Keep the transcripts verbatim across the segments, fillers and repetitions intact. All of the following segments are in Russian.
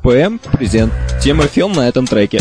ПМ презент. Тема фильм на этом треке.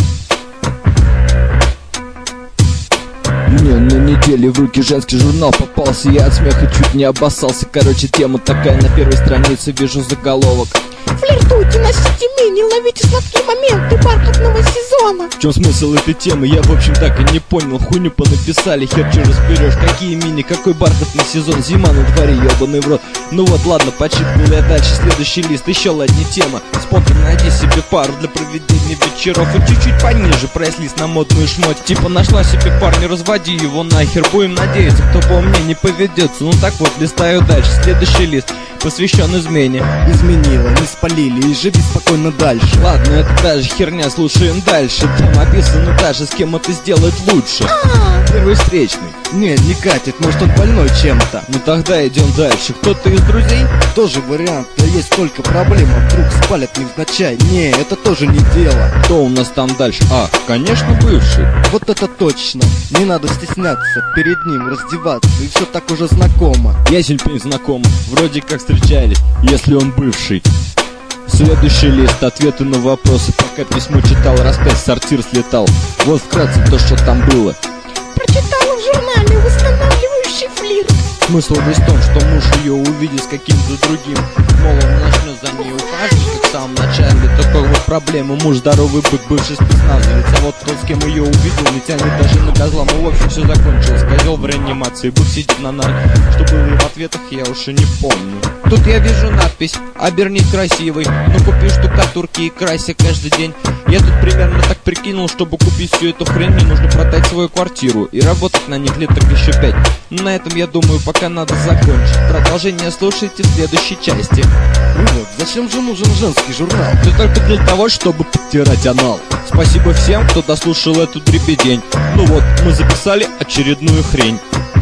Мне на неделе в руки женский журнал попался. Я от смеха чуть не обоссался. Короче, тема такая, на первой странице вижу заголовок: флиртуйте, носите мини, ловите сладкие моменты бархатного сезона. В чем смысл этой темы? Я, в общем, так и не понял. Хуйню понаписали, хер че разберешь. Какие мини, какой бархатный сезон, зима на дворе, ебаный в рот. Ну вот, ладно, подшипнул я дальше. Следующий лист, еще одни тема. Спонтанно найди себе пару для проведения вечеров. И чуть-чуть пониже прайс-лист на модную шмоть. Типа нашла себе парня, разводи его нахер. Будем надеяться, кто по мне не поведется. Ну так вот, листаю дальше. Следующий лист посвящен измене. Изменила, не спалили, и живи спокойно дальше. Ладно, это та же херня, слушаем дальше. Там описано даже, с кем это сделать лучше. Первый встречный. Не, не катит, может он больной чем-то. Ну тогда идем дальше. Кто-то из друзей? Тоже вариант, но есть только проблема. Вдруг спалят невзначай. Не, это тоже не дело. Кто у нас там дальше? А, конечно, бывший. Вот это точно. Не надо стесняться перед ним раздеваться. И все так уже знакомо. Ясень пень знакомо. Вроде как встречались, если он бывший. Следующий лист, ответы на вопросы. Пока письмо читал, раз пять сортир слетал. Вот вкратце то, что там было. Прочитала в журнале восстанавливающий флирт. Смысл весь в том, что муж ее увидит с каким-то другим. Мол, он начнет за ней ухаживать, как в самом начале. Только вот проблема: муж здоровый бык, бывший спецназовец. А вот тот, с кем ее увидел, не тянет даже на козла. Ну, в общем, все закончилось. Козел в реанимации, бык сидит на нарке. Что было и в ответах, я уж и не помню. Тут я вижу надпись: обернись красивой, ну купи штукатурки и крайся каждый день. Я тут примерно так прикинул, чтобы купить всю эту хрень, мне нужно продать свою квартиру и работать на них лет так еще пять. Но на этом, я думаю, пока надо закончить. Продолжение слушайте в следующей части. Ну вот, зачем же нужен женский журнал? Это только для того, чтобы подтирать анал. Спасибо всем, кто дослушал эту дребедень. Ну вот, мы записали очередную хрень.